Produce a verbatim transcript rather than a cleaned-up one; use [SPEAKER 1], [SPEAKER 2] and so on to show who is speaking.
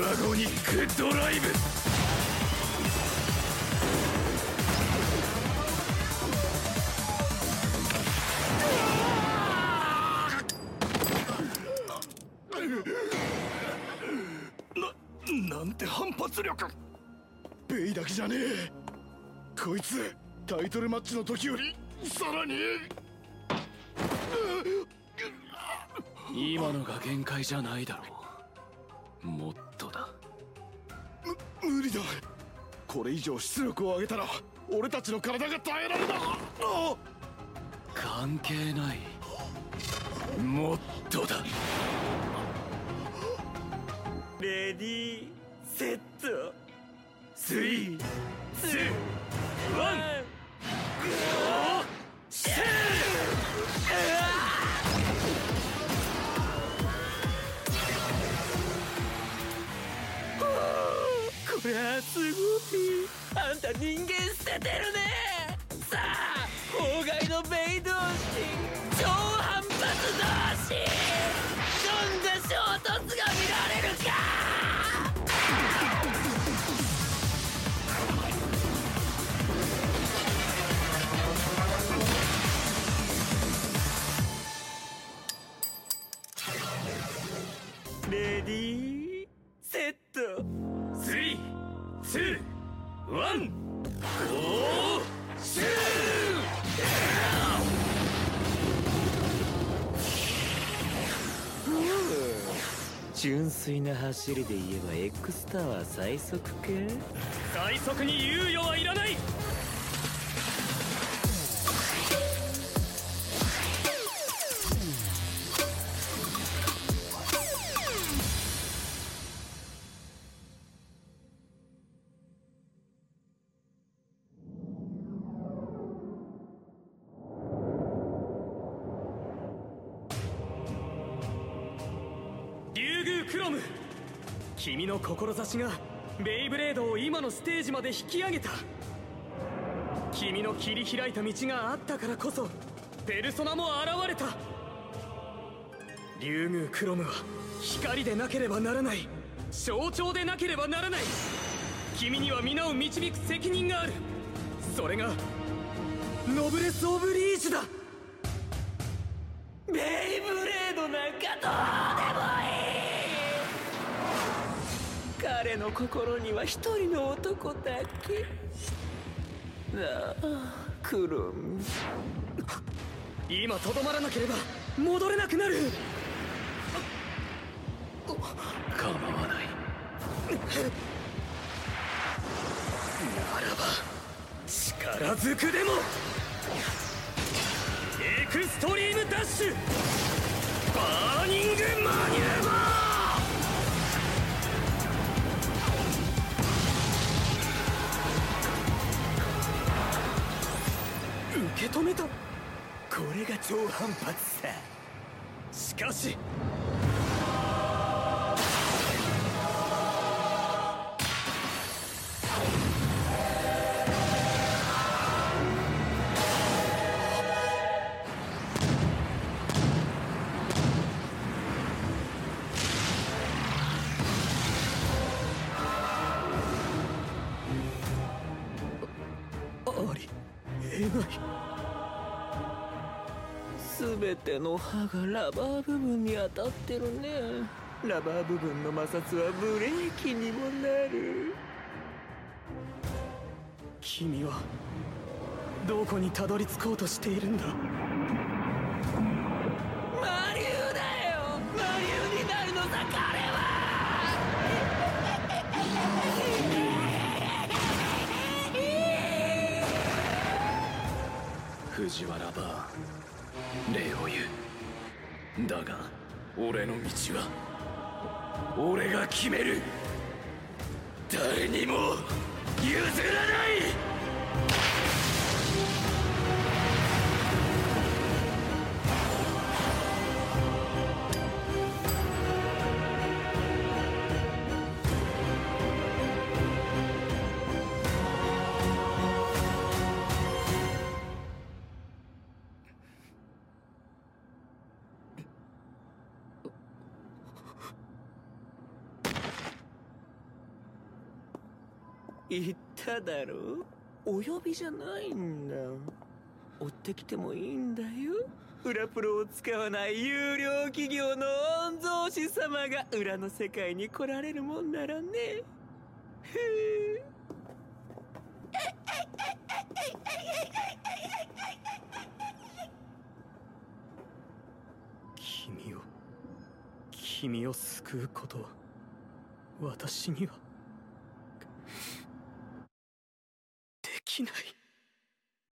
[SPEAKER 1] ゴニックドライブ。な、なんて反発力。
[SPEAKER 2] ベイだけじゃねえ。こいつタイトルマッチの時よりさらに。
[SPEAKER 1] 今のが限界じゃないだろう。もっとだ。
[SPEAKER 2] む無理だ。これ以上出力を上げたら俺たちの体が耐えられない。あ
[SPEAKER 1] 関係ない。もっとだ。
[SPEAKER 3] レディーセット
[SPEAKER 1] スリーツーワンゴーシュー。
[SPEAKER 3] こりゃすごい。あんた人間捨ててるね。さあ法外のベイ同士、超反発同士、どんな衝突が見られるか。レディーセット
[SPEAKER 1] スリーツーワンゴーシュー。
[SPEAKER 3] 純粋な走りで言えば X タワー最速か。
[SPEAKER 1] 最速に猶予はいらない。竜宮クロム、君の志がベイブレードを今のステージまで引き上げた。君の切り開いた道があったからこそペルソナも現れた。竜宮クロムは光でなければならない、象徴でなければならない。君には皆を導く責任がある。それがノブレス・オブ・リージュだ。
[SPEAKER 3] ベイブレードなんかどうでもいい。彼の心には一人の男だけ。なあクロム、
[SPEAKER 1] 今とどまらなければ戻れなくなる。構わない。ならば力ずくでも。エクストリームダッシュバーニングマニューバー。受け止めた。
[SPEAKER 3] これが超反発さ。
[SPEAKER 1] しかしありえない。
[SPEAKER 3] 全ての刃がラバー部分に当たってるね。ラバー部分の摩擦はブレーキにもなる。
[SPEAKER 1] 君はどこにたどり着こうとしているんだ。
[SPEAKER 3] マリュウだよ。マリュウになるのさ彼は。
[SPEAKER 1] 藤原バーン、礼を言う。だが俺の道は俺が決める。誰にも譲らない。
[SPEAKER 3] 言っただろ、お呼びじゃないんだ。追ってきてもいいんだよ。裏プロを使わない有料企業の御曹司様が裏の世界に来られるもんならね。ふぅ。
[SPEAKER 1] 君を君を救うことは私には